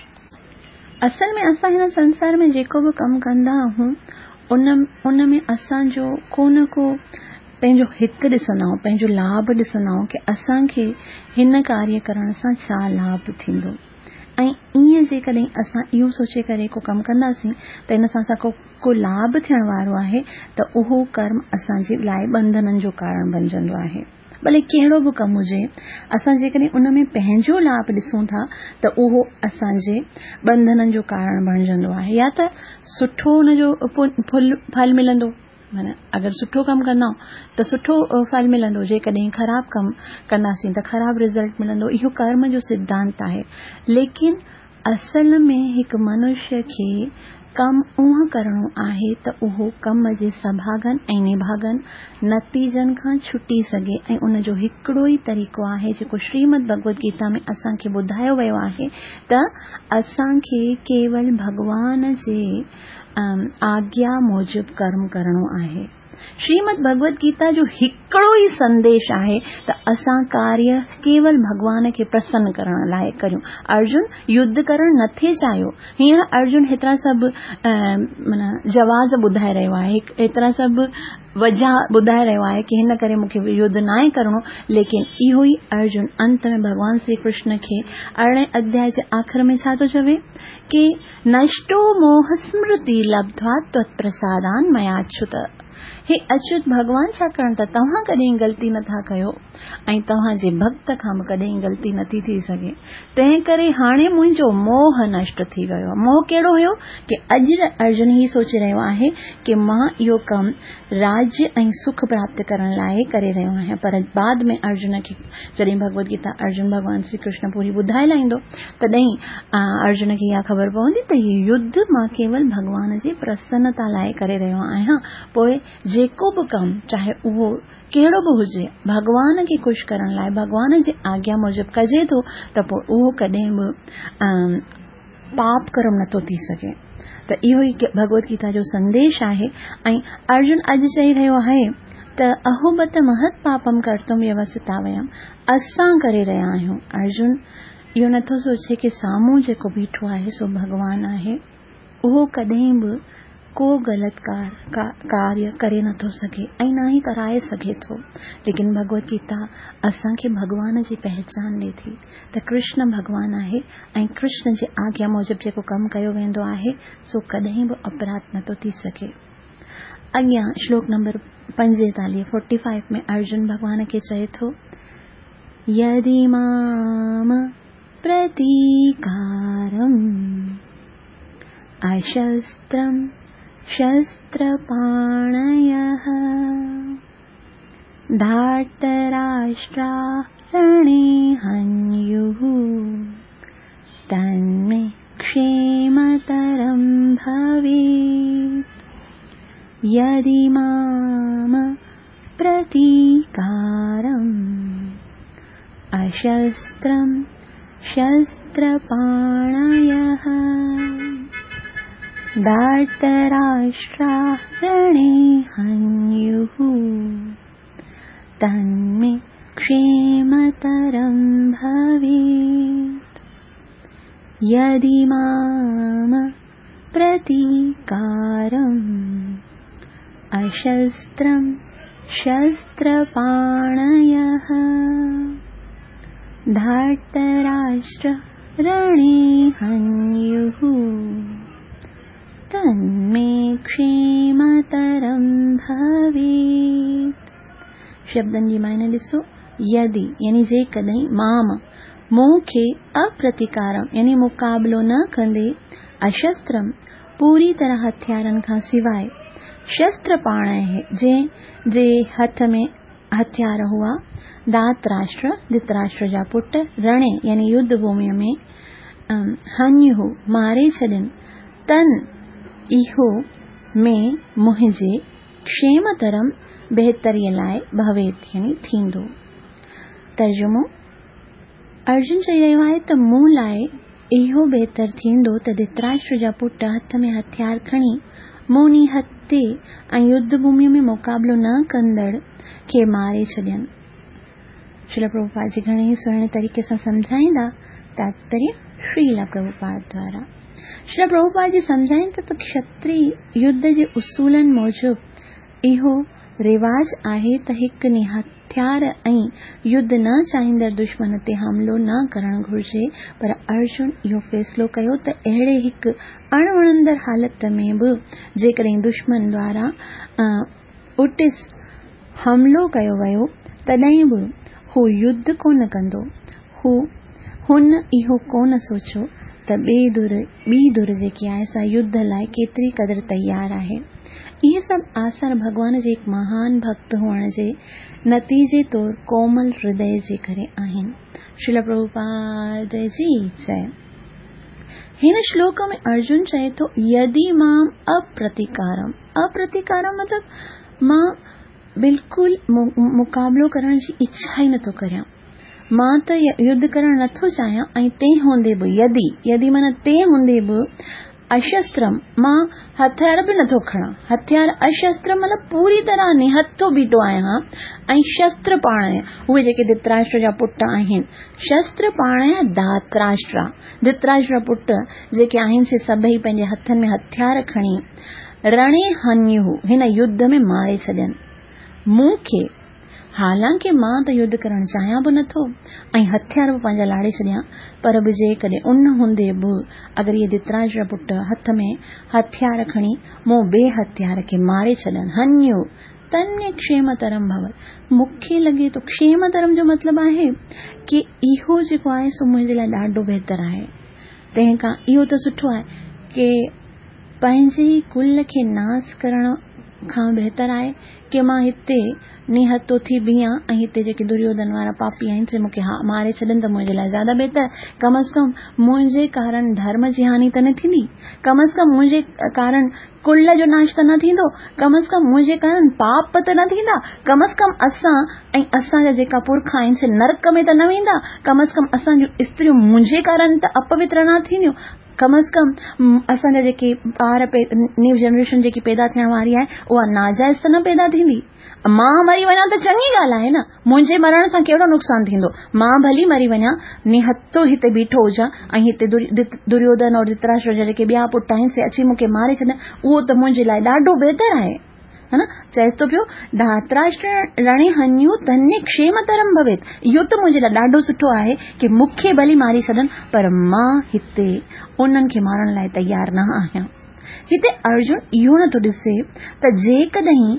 असल में असां हिन संसार में जेको बि कमु कंदा आहियूं उन उन में असांजो को न को पंहिंजो हित ॾिसंदा आहियूं, पंहिंजो लाभ ॾिसंदा आहियूं कि असांखे हिन कार्य करण सां छा लाभ थींदो। ऐं ईअं जेकॾहिं असां इहो सोचे करे को कमु कंदासीं त हिन सां असां को को लाभ थियण वारो आहे त उहो कर्म असांजे लाइ बंधननि जो कारण बणजंदो आहे। भले कहिड़ो बि कमु हुजे, असां जेकॾहिं उन में पंहिंजो लाभ ॾिसूं था त उहो असांजे बंधननि जो कारण बणजंदो आहे। या त सुठो हुनजो फल मिलंदो, माना अगरि सुठो कमु कंदा त सुठो फल मिलंदो, जेकॾहिं ख़राबु कमु कंदासीं त ख़राबु रिज़ल्ट मिलंदो। इहो कर्म जो सिद्धांत आहे। लेकिन असल में हिकु मनुष्य खे कमु उहो करणो आहे त उहो कम जे सभागन ऐं निभागन नतीजनि खां छुटी सघे। ऐं उनजो हिकिड़ो ई तरीक़ो आहे जेको श्रीमद भगवत गीता में असांखे ॿुधायो वियो आहे त असांखे केवल भगवान जे आज्ञा मूजिब कर्म करणो आहे। श्रीमद भगवत गीता जो हिकिड़ो ई संदेश आहे त असां कार्य केवल भगवान खे प्रसन्न करण लाइ करियूं। अर्जुन युद्ध करण नथे चाहियो। हींअर अर्जुन हेतिरा सभु माना जवाज़ ॿुधाए रहियो आहे, हेतिरा सभु वजह ॿुधाए रहियो आहे कि हिन करे मूंखे युद्ध न आहे करणो। लेकिन इहो ई अर्जुन अंत में भगवान श्री कृष्ण खे अरिड़हें अध्याय जे आख़िर में छा थो चवे कि नष्टो मोह स्मृति लब्ध्वा त्वत्प्रसादान मयाच्युत। हे अच्युत भगवान छा करण त तव्हां कॾहिं ग़लती नथा कयो ऐं तव्हांजे भक्त खां बि कॾहिं ग़लती नथी थी सघे। तंहिं करे हाणे मुंहिंजो मोह नष्ट थी वियो। मोह कहिड़ो हुयो कि अॼु अर्जुन ही सोचे रहियो आहे कि मां इहो कमु राज्य ऐं सुख प्राप्त करण लाइ करे रहियो आहियां। पर बाद में अर्जुन खे जॾहिं भगवत गीता अर्जुन भगवान श्री कृष्ण पूरी ॿुधाए लाहींदो तॾहिं अर्जुन खे इहा ख़बर पवंदी त हीउ युद्ध मां केवल भगवान जी प्रसन्नता लाइ करे रहियो आहियां। पोइ जेको बि कमु चाहे उहो कहिड़ो बि हुजे भगवान खे ख़ुशि करण लाइ भगवान जी आज्ञा मूजिब कजे थो त पोइ उहो कॾहिं बि पाप कर्म नथो थी सघे। त इहो ई भगवत गीता जो संदेश आहे। ऐं अर्जुन अॼु चई रहियो आहे त अहोबत महत पापम कर्तुम व्यवसिता वयम, असां करे रहिया आहियूं। अर्जुन इहो नथो सोचे कि साम्हूं जेको बीठो आहे सो भगवान आहे, उहो कॾहिं बि को ग़लति कार, का, कार्य करे नथो सघे ऐं न ई कराए सघे थो। लेकिन भगवत गीता असांखे भगवान जी पहचान ॾे थी त कृष्ण भगवान आहे ऐं कृष्ण जी आज्ञा मूजिब जेको कमु कयो वेंदो आहे सो कॾहिं बि अपराध नथो थी सघे। अॻियां श्लोक नंबर पंजेतालीह फोर्टी फाइव में अर्जुन भगवान खे चए थो यदि माम प्रतीकारम अशस्त्रम शस्त्रपाणयः धार्तराष्ट्रा रणे हन्युः तन्मे क्षेमतरं भवेत्। यदि माम प्रतीकारम् अशस्त्रं शस्त्रपाणयः धार्तराष्ट्रा रणे हन्युः तन्मे क्षेमतरं भवेत्। यदि माम प्रतीकारम् अशस्त्रं शस्त्रपाणयः धार्तराष्ट्र रणे हन्युः तन्मे क्षेमतरं भवेत्। शब्दनि जी मायने ॾिसो। यदि यानी जेकॾहिं माम मूंखे अप्रतिकारम यानी मुक़ाबिलो न कंदे अशस्त्रम पूरी तरह हथियारनि खां सवाइ शस्त्र पाणय जे जे हथ में हथियार हुआ धातराष्ट्र धृतराष्ट्र जा पुट रणे यानी युद्ध भूमि में हन्यु मारे छॾनि तन इहो में मुंहिंजे क्षेमतरम बहितरीअ लाइ भवेत यानी थींदो। तर्जुमो अर्जुन चई रहियो आहे त मूं लाइ इहो बहितर थींदो त धृतराष्ट्र जा पुट हथ में हथियार खणी मोनी हथे ऐं युद्ध भूमि में मुक़ाबिलो न कंदड़ खे मारे छॾनि। श्रील प्रभुपाद जी घणेई सुहिणे तरीक़े सां सम्झाईंदा। तात्पर्य श्रील प्रभुपाद द्वारा। श्रील प्रभुपाद जी सम्झाइनि त क्षत्रिय युद्ध जे उसूलनि मूजिब इहो रिवाज आहे त हिक ने हथियार ऐं युद्ध न चाहींदड़ दुश्मन ते हमिलो न करणु घुर्जे, पर अर्जुन इहो फ़ैसिलो कयो त अहिड़े हिक अणवणंदड़ हालत में बि जेकॾहिं दुश्मन द्वारा उटिस हमिलो कयो वियो तॾहिं बि हू युद्ध कोन कंदो। हू हुन इहो कोन सोचियो त ॿी धुर ॿी धुर जेकी आहे सा युद्ध लाइ केतिरी क़दुरु तयार आहे। इहे सभु आसार भगवान जे हिकु महान भक्त हुअण जे नतीजे तौर कोमल हृदय जे करे आहिनि। श्रील प्रभुपाद जी जय। हिन श्लोक में अर्जुन चए थो यदि मां अप्रतिकारम। अप्रतिकारम मतलब मां बिल्कुलु मुक़ाबिलो करण जी इच्छा ई नथो करियां, मां त युद्ध करण नथो चाहियां ऐं तंहिं हूंदे बि यदि यदि माना तंहिं हूंदे बि अशस्त्रम मां हथियार बि नथो खणा। हथियार अशस्त्र मतलब पूरी तरह निहथो बीठो आहियां ऐं शस्त्र पाण उहे जेके धृतराष्ट्र जा पुट आहिनि, शस्त्र पाण धातराष्ट्र धृतराष्ट्र पुट जेके आहिनि से सभई पंहिंजे हथनि में हथियार खणी रणे हन्यु हिन युद्ध में मारे छॾनि मूंखे। हालांकि मां त युद्ध करण चाहियां बि नथो ऐं हथियार बि पंहिंजा लाड़े छॾियां, पर बि जेकॾहिं उन हूंदे बि अगरि इहे धृतराष्ट्र पुट हथ में हथियार खणी मूं ॿिए हथियार खे मारे छॾनि हन्यो तन्य क्षेमतरम भवत। मूंखे लॻे थो क्षेमतरम जो मतिलबु आहे कि इहो जेको आहे सो मुंहिंजे लाइ ॾाढो बहितर आहे। तंहिंखां इहो त सुठो आहे कि पंहिंजे कुल खे नास करण खां बहितर आहे कि मां हिते निहतो थी बीहां ऐं हिते जेके दुर्योधन वारा पापी आहिनि से मूंखे हा मारे छॾनि त मुंहिंजे लाइ ज़्यादा बहितर। कम अज़ कम मुंहिंजे कारण धर्म जी हानि त न थींदी, कम अज़ कम मुंहिंजे कारण कुल जो नाश त न थींदो, कम अज़ कम मुंहिंजे कारण पाप त न थींदा, कम अज़ कम असां ऐं असांजा जेका पुरखा आहिनि से नरक में त न वेंदा, कम अज़ कम असांजूं स्त्रियूं मुंहिंजे कारण त अपवित्र न थींदियूं, कम अज़ कम असांजा जेके ॿार न्यू जनरेशन जेकी पैदा थियण वारी आहे उहा नाजाइज़ त न पैदा थींदी। मां मरी वञा त चङी ॻाल्हि आहे न, मुंहिंजे मरण सां कहिड़ो नुक़सान थींदो। मां भली मरी वञा, निहतो हिते बीठो हुजां ऐं हिते दुर्योधन और धृतराष्ट्र जा जेके ॿिया पुट आहिनि से अची मूंखे मारे छॾनि, उहो त मुंहिंजे लाइ ॾाढो बहितर आहे, है न। चएसि थो पियो धातराष्ट्र रणे हन्यू तन्य क्षेमतरम भवेत। इहो त मुंहिंजे लाइ ॾाढो सुठो आहे कि मूंखे भली मारी छॾनि पर मां हिते उन्हनि खे मारण लाइ तयार न आहियां। हिते अर्जुन इहो नथो ॾिसे त जेकॾहिं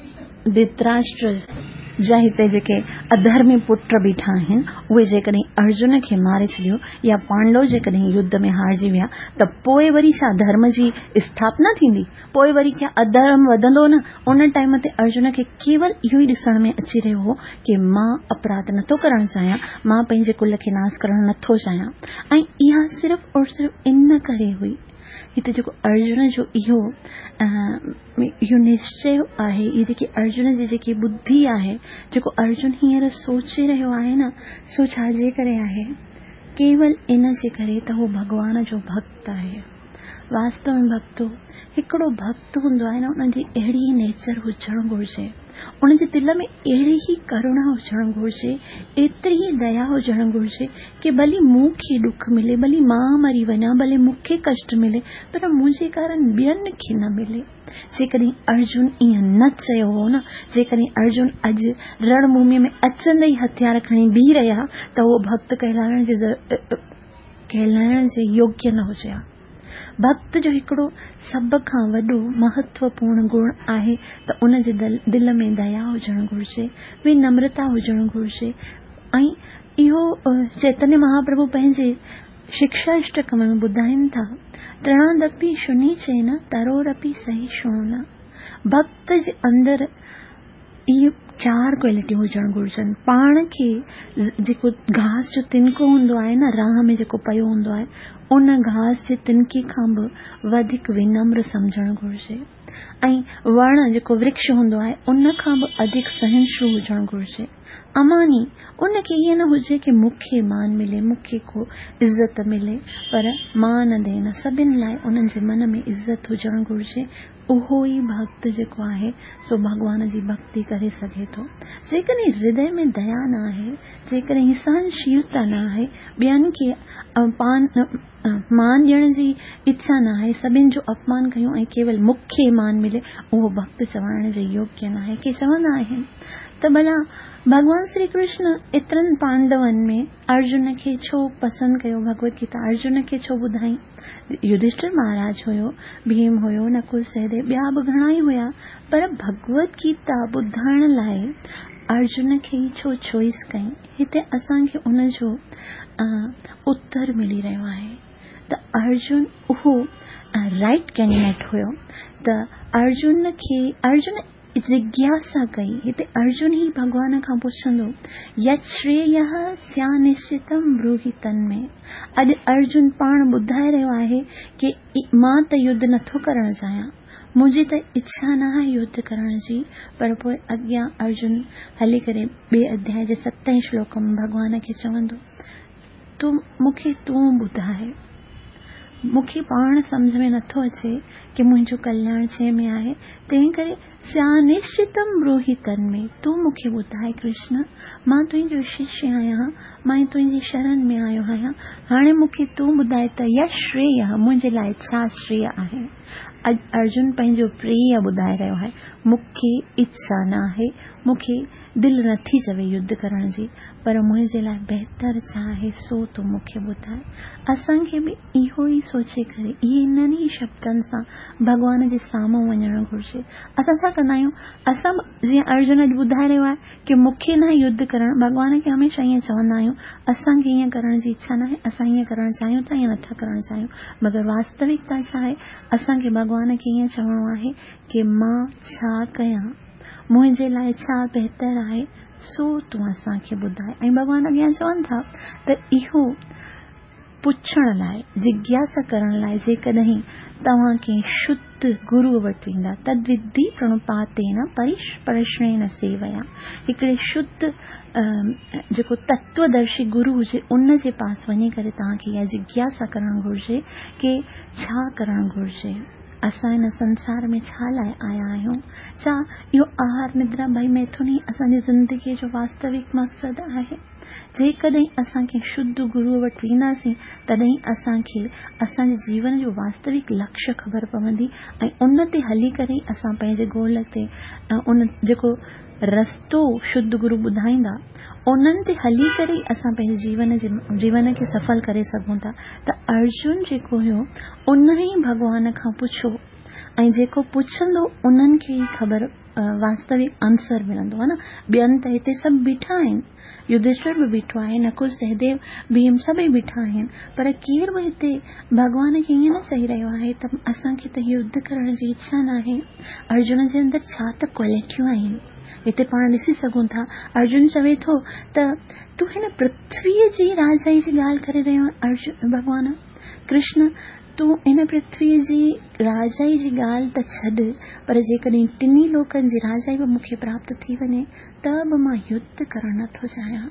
धृतराष्ट्र जा हिते जेके अधर्मी पुट बीठा आहिनि उहे जेकॾहिं अर्जुन खे मारे छॾियो या पांडव जेकॾहिं युद्ध में हारजी विया त पोइ वरी छा धर्म जी स्थापना थींदी, पोइ वरी क्या अधर्म वधंदो न। उन टाइम ते अर्जुन खे केवल इहो ई ॾिसण में अची रहियो हो कि मां अपराध नथो करणु चाहियां, मां पंहिंजे कुल खे नास करणु नथो चाहियां ऐं इहा सिर्फ़ और सिर्फ़ इन करे हुई। हिते जेको अर्जुन जो इहो इहो निश्चय आहे, इहे जेकी अर्जुन जी जेकी बुद्धि आहे, जेको अर्जुन हींअर सोचे रहियो आहे न, सो छाजे करे आहे, केवल इन जे करे त हू भगवान जो भक्त आहे। वास्तव में भक्तो हिकिड़ो भक्त हूंदो आहे न, उनजी अहिड़ी नेचर हुजणु घुरिजे, उनजे दिल में अहिड़ी ई करुणा हुजणु घुरिजे, एतिरी ई दया हुजणु घुरिजे कि भली मूंखे दुख मिले, भली मां मरी वञा, भले मूंखे कष्ट मिले, पर मुंहिंजे कारण ॿियनि खे न मिले। जेकॾहिं अर्जुन ईअं न चयो हो न, जेकॾहिं अर्जुन अॼु रणभूमि में अचंदे ई हथियार खणी बीह रहिया त उहो भक्त कहलाइण जे कहलाइण जे योग्य न हुजे। भक्त जो हिकिड़ो सभ खां वॾो महत्वपूर्ण गुण आहे त उन जे दिल में दया हुजणु घुरिजे, विनम्रता हुजणु घुरिजे। ऐं इहो चैतन्य महाप्रभु पंहिंजे शिक्षाष्टक में ॿुधाइनि था, तृणादपि शुनी चेन तरोरपि सही शुणन। भक्त जे अंदरि इहे चार क्वालिटी हुजणु घुरिजनि। पाण खे जेको घास जो तिनको हूंदो आहे न, राह में जेको पियो हूंदो आहे, उन घास जे तिनके खां बि वधीक विनम्र सम्झणु घुरिजे। ऐं वण जेको वृक्ष हूंदो आहे उन खां बि अधिक सहनशील हुजणु घुरिजे। अमानी उनखे ईअं न हुजे कि मूंखे मान मिले, मूंखे को इज़त मिले, पर मान ॾियनि सभिनि लाइ उन्हनि जे मन में इज़त हुजणु घुरिजे। उहो ई भक्त जेको आहे सो भगवान जी भक्ति करे सघे थो। जेकॾहिं हृदय में दया न आहे, जेकॾहिं सहनशीलता न आहे, ॿियनि खे पान मान ॾियण जी इच्छा न आहे, सभिनि जो अपमान कयूं ऐं केवल मूंखे मान मिले, उहो भक्त चवण जे योग्य न आहे। के चवंदा आहिनि त भला भगवान श्री कृष्ण एतिरनि पांडवनि में अर्जुन खे छो पसंदि कयो, भगवत गीता अर्जुन खे छो ॿुधाई? युधिष्ठिर महाराज हुयो, भीम हुयो, नकुल सहदेव, ॿिया बि घणा ई हुया, पर भगवत गीता ॿुधाइण लाइ अर्जुन खे ई छो चॉइस कई? हिते असांखे उन जो उत्तर मिली रहियो आहे त अर्जुन उहो राइट कैंडिडेट हुयो। त अर्जुन खे अर्जुन जिज्ञासा कई। हिते अर्जुन ही भगवान खां पुछंदो, यत् श्रेयः स्या निश्चितम ब्रूहि तन्मे। अॼु अर्जुन पाण ॿुधाए रहियो आहे कि मां त युद्ध नथो करणु चाहियां, मुंहिंजी त इच्छा न आहे युद्ध करण जी। पर पोइ अॻियां अर्जुन हली करे ॿिए अध्याय जे सतें श्लोक में भगवान खे चवंदो, तूं मूंखे तूं ॿुधाए, मूंखे पाण सम्झ में नथो अचे कि मुंहिंजो कल्याण छे में आहे, तंहिं करे स्या निश्चितम ब्रूहि तन्मे, तूं मूंखे ॿुधाए कृष्ण, मां तुंहिंजो शिष्य आहियां, मां तुंहिंजी शरण में आयो आहियां, हाणे मूंखे तूं ॿुधाए त यत् श्रेयः मुंहिंजे लाइ छा श्रेय आहे। अॼु अर्जुन पंहिंजो प्रिय ॿुधाए रहियो आहे, मूंखे इच्छा न आहे, मूंखे दिलि नथी चवे युद्ध करण जी, पर मुंहिंजे लाइ बहितर छा आहे सो तूं मूंखे ॿुधाए। असांखे बि इहो ई सोचे करे इहे इन्हनि ई शब्दनि सां भगवान जे साम्हूं वञणु घुरिजे। असां छा कंदा आहियूं, असां जीअं अर्जुन अॼु ॿुधाए रहियो आहे कि मूंखे न युद्ध करणु, भगवान खे हमेशह ईअं चवंदा आहियूं असांखे ईअं करण जी इच्छा न आहे, असां ईअं करणु चाहियूं था, ईअं नथा करणु चाहियूं। मगर वास्तविकता छा आहे, असांखे भगवान खे ईअं चवणो आहे कि मां छा कयां, मुंहिंजे लाइ छा बहितर आहे सो तूं असांखे ॿुधाए। ऐं भगवान अॻियां चवनि था त इहो पुछण लाइ, जिज्ञासा करण लाइ जेकॾहिं तव्हां कंहिं शुद्ध गुरू वटि वेंदा, तद्विद्धि प्रणुपातेन परिप्रश्नेन सेवया, हिकिड़े शुद्ध जेको तत्वदर्शी गुरू हुजे उन जे पास वञी करे तव्हांखे इहा जिज्ञासा करणु घुरिजे कि छा करणु घुरिजे, असां हिन संसार में छा लाइ आया आहियूं, छा इहो आहार निद्रा भई मैथुन ई असांजी ज़िंदगीअ जो वास्तविक मक़सदु आहे। जेकॾहिं असांखे शुद्ध गुरूअ वटि वेंदासीं तॾहिं असांखे असांजे जीवन जो वास्तविक लक्ष्य ख़बर पवंदी ऐं उन ते हली करे असां पंहिंजे गोल ते उन जेको रस्तो शुद्ध गुरू ॿुधाईंदा उन्हनि ते हली करे असां पंहिंजे जीवन जे जीवन खे सफल करे सघूं था। त अर्जुन जेको हुयो उन ई भगवान खां पुछो ऐं जेको पुछंदो उन्हनि खे ई ख़बर वास्तविक आंसर मिलंदो आहे न। ॿियनि त हिते सभु बीठा आहिनि, युधिष्ठिर बि बीठो आहे, नकुल सहदेव भीम सभई बीठा आहिनि, पर केर बि हिते भगवान खे ईअं न चई रहियो आहे त असांखे त युद्ध करण जी इच्छा न आहे। अर्जुन जे अंदरि छा त क्वालिटियूं आहिनि हिते पाण ॾिसी सघूं था। अर्जुन चवे थो त तूं हिन पृथ्वीअ जी राजाई जी ॻाल्हि करे रहियो अर्जुन भगवान कृष्ण, तूं इन पृथ्वीअ जी राजाई जी ॻाल्हि त छॾ, पर जेकॾहिं टिनी लोकनि जी राजाई बि मूंखे प्राप्त थी वञे त बि मां युद्ध करणु नथो चाहियां।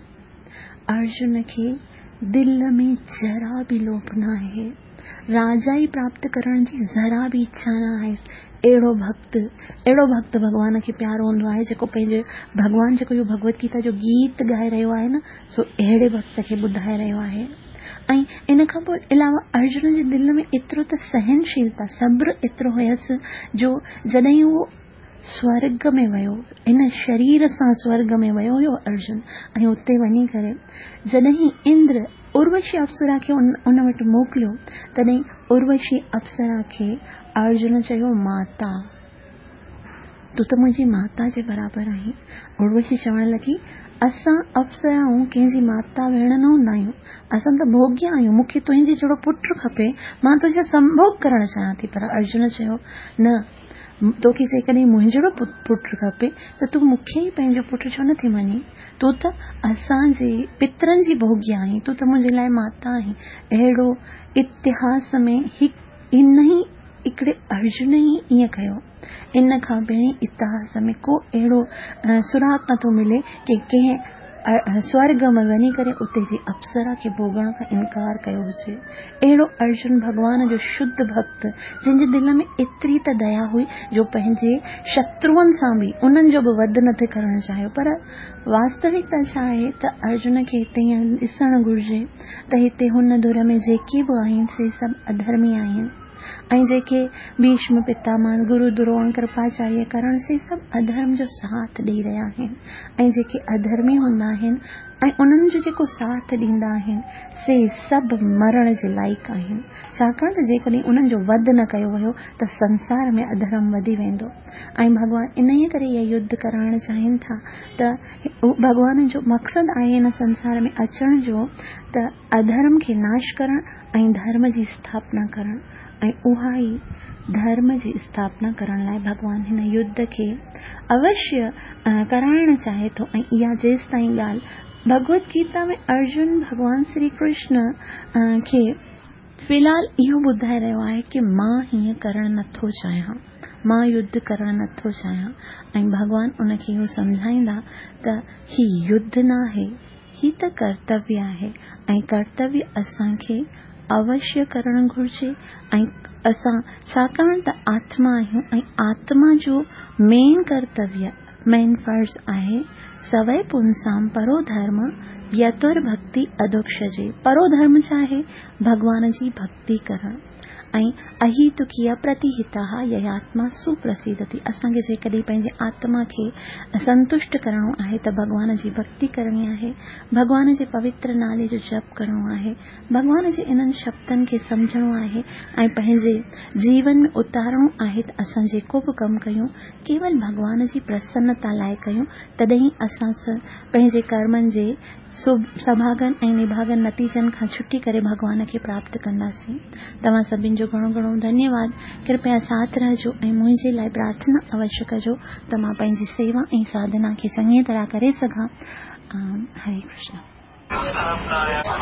अर्जुन खे दिल में जरा बि लोभ न आहे, राजाई प्राप्त करण जी जरा बि इच्छा न आहे। अहिड़ो भक्त अहिड़ो भक्त भगवान खे प्यारो हूंदो आहे जेको पंहिंजे भगवान जेको इहो भगवत गीता जो गीत ॻाए रहियो आहे न, सो अहिड़े भक्त खे ॿुधाए रहियो आहे। ऐं इन खां पोइ अलावा अर्जुन जे दिल में एतिरो त सहनशीलता सब्र एतिरो हुयसि जो जॾहिं उहो स्वर्ग में वियो, इन शरीर सां स्वर्ग में वियो हुयो अर्जुन, ऐं उते वञी करे जॾहिं इंद्र उर्वशी अप्सरा खे उन, उन वटि मोकिलियो तॾहिं उर्वशी अप्सरा खे अर्जुन चयो माता, तूं त मुंहिंजी माता जे बराबरि आहीं। उर्वशी चवण लॻी असां अप्सराऊं कंहिंजी माता भेण न हूंदा आहियूं, असां त भोग्य आहियूं, मूंखे तुंहिंजे जहिड़ो पुटु खपे, मां तुंहिंजो संभोग करणु चाहियां थी। पर अर्जुन चयो न, तोखे जेकॾहिं मुंहिंजे जहिड़ो पुटु खपे त तूं मूंखे ई पंहिंजो पुटु छो नथी मञी, तूं त असांजे पितरनि जी भोग्य आहीं, तूं त मुंहिंजे लाइ माता आहीं। अहिड़ो इतिहास में हिकु इन ई इकड़े अर्जुन ई ईअं कयो। इन खां पहिरीं इतिहास में को अहिड़ो सुराग नथो मिले कि कंहिं स्वर्ग में वञी करे उते जी अप्सरा खे भोगण खां इनकार कयो हुजे। अहिड़ो अर्जुन भगवान जो शुद्ध भक्त, जंहिंजे दिल में एतिरी त दया हुई जो पंहिंजे शत्रुअनि सां बि उन्हनि जो बि वध न थे करणु चाहियो। पर वास्तविकता छा आहे त अर्जुन खे हिते ॾिसणु घुर्जे त हिते हुन धुर में जेके बि आहिनि से सभु अधर्मी आहिनि, ऐं जेके भीष्म पितामह गुरु द्रोण कृपाचार्य करण से सभु अधर्म जो साथ ॾेई रहिया आहिनि। ऐं जेके अधर्मी हूंदा आहिनि ऐं उन्हनि जो जेको साथ ॾींदा आहिनि से सभु मरण जे लाइक़ आहिनि, छाकाणि त जेकॾहिं उन्हनि जो वध न कयो वियो त संसार में अधर्म वधी वेंदो। ऐं भॻवान इन ई करे इहे युद्ध कराइण चाहिनि था त भॻवान जो मक़सदु आहे हिन संसार में अचण जो त अधर्म खे नाश करणु ऐं धर्म जी स्थापना करणु। ऐं उहा ई धर्म जी स्थापना करण लाइ भगवान हिन युद्ध खे अवश्य कराइण चाहे थो। ऐं इहा जेसि ताईं ॻाल्हि भगवत गीता में अर्जुन भगवान श्री कृष्ण खे फिलहाल इहो ॿुधाए रहियो आहे कि मां हीअं करणु नथो चाहियां, मां युद्ध करणु नथो चाहियां। ऐं भगवान उनखे इहो सम्झाईंदा त ही युद्ध न आहे, ही त कर्तव्य आहे ऐं कर्तव्य असांखे अवश्य करणु घुर्जे। ऐं असां छाकाणि त आत्मा आहियूं ऐं आत्मा जो मेन कर्तव्य मेन फर्ज़ आहे सवै पुंसाम परो धर्म यतुर भक्ति अदुक्षजे। परो धर्म छा आहे? भगवान जी भक्ति करणु। ऐं अहितुकीय प्रतिहिता ययात्मा सुप्रसिद्धति। असांखे जेकॾहिं पंहिंजे आत्मा खे संतुष्ट करणो आहे त भगवान जी भक्ति करणी आहे, भगवान जे पवित्र नाले जो जप करणो आहे, भगवान जे इन्हनि शब्दनि खे सम्झणो आहे ऐं पंहिंजे जीवन में उतारणो आहे त असां जेको बि कमु कयूं केवल भगवान जी प्रसन्नता लाइ कयूं। तॾहिं असां पंहिंजे कर्मनि जे सभागन ऐं निभागन नतीजनि खां छुटी करे भगवान खे प्राप्त कंदासीं। तव्हां सभिनि जो घणो घणो धन्यवाद। कृपया साथ रहजो ऐं मुंहिंजे लाइ प्रार्थना अवश्य कजो त मां पंहिंजी सेवा ऐं साधना खे चङी तरह करे सघां। हरे कृष्ण।